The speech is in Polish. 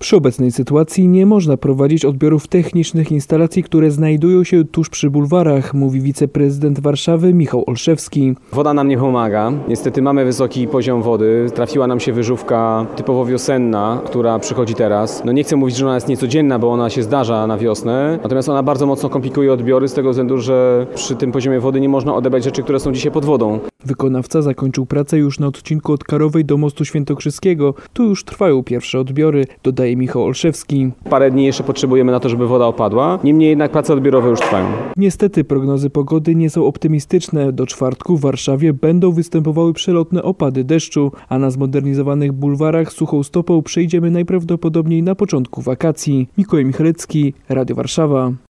Przy obecnej sytuacji nie można prowadzić odbiorów technicznych instalacji, które znajdują się tuż przy bulwarach, mówi wiceprezydent Warszawy Michał Olszewski. Woda nam nie pomaga. Niestety mamy wysoki poziom wody. Trafiła nam się wyżówka typowo wiosenna, która przychodzi teraz. Nie chcę mówić, że ona jest niecodzienna, bo ona się zdarza na wiosnę. Natomiast ona bardzo mocno komplikuje odbiory z tego względu, że przy tym poziomie wody nie można odebrać rzeczy, które są dzisiaj pod wodą. Wykonawca zakończył pracę już na odcinku od Karowej do Mostu Świętokrzyskiego. Tu już trwają pierwsze odbiory, dodaje Michał Olszewski. Parę dni jeszcze potrzebujemy na to, żeby woda opadła. Niemniej jednak prace odbiorowe już trwają. Niestety prognozy pogody nie są optymistyczne. Do czwartku w Warszawie będą występowały przelotne opady deszczu, a na zmodernizowanych bulwarach suchą stopą przejdziemy najprawdopodobniej na początku wakacji. Mikołaj Michalecki, Radio Warszawa.